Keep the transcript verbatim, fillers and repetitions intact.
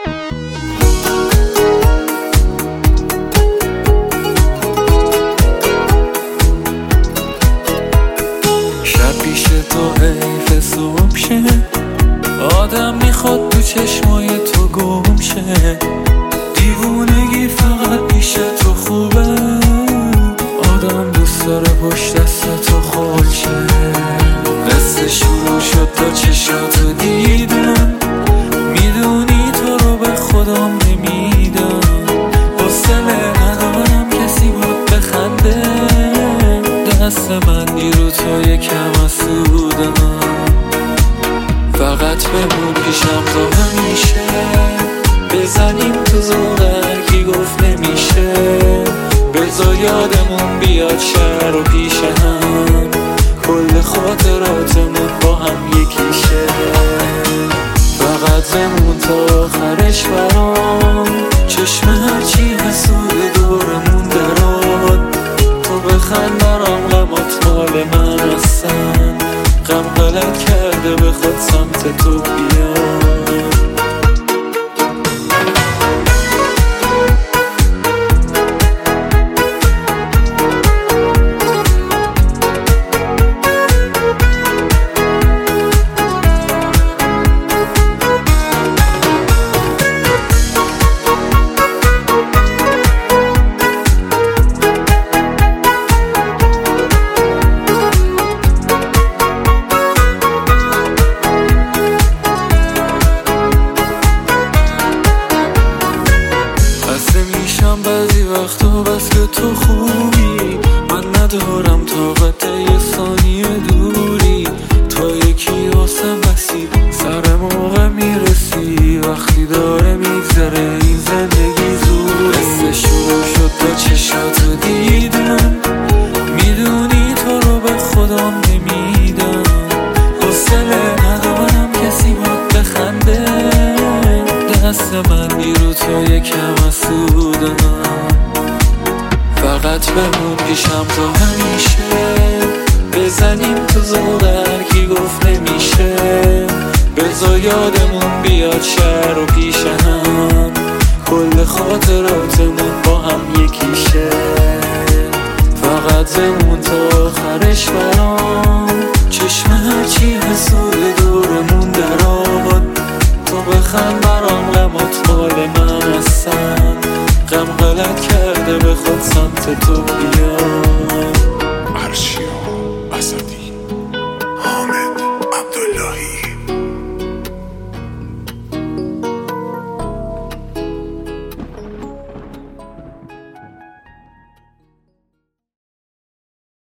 شب پیش تو حیف صبح شه، آدم میخواد تو چشمای تو گم شه. دیوونگی فقط پیش تو خوبه، آدم دوست داره پشت دست تو خال شه. قصه شروع شد تا چشاتو دیدم، میدونی تو رو به خودم نمیدم. حوصله ندارم کسی بود بخنده، دست من دیرو تو یکم آسودم. فقط بمون پیشم تا همیشه، بزنیم تو زوغر کی گفت نمیشه. بذار یادمون بیاد شهر و پیش هم، کل خاطراتمون با هم یکیشه. فقط بمون تا آخرش برام، چشم هرچی حسود دورمون دراد. تو بخند برام غمات مال من هستن، غم غلط کرده بخواد سمت تو بیاد. میشم بعضی وقتا بس که تو خوبی، من ندارم طاقت یه ثانیه دوری. تو یکی واسم بسی سر موقع میرسی، وقتی داره میگذره این زندگی زود. قصه شروع شد تا چشاتو دیدم، میدونی تو رو به خودم نمیدم. حوصله ندارم کسی بود بخنده، دست من دیرو تو یکم آسودم. فقط بمون پیشم تا همیشه، بزنیم تو زوغر کی گفت نمیشه. بذار یادمون بیاد شهر و پیش هم، کل خاطراتمون با هم یکیشه. فقط بمون تا آخرش برام، چشم هرچی حسود دورمون دراد. تو بخند برام غمات مال من هستن، غم غلط کرده بخواد سمت تو بیاد.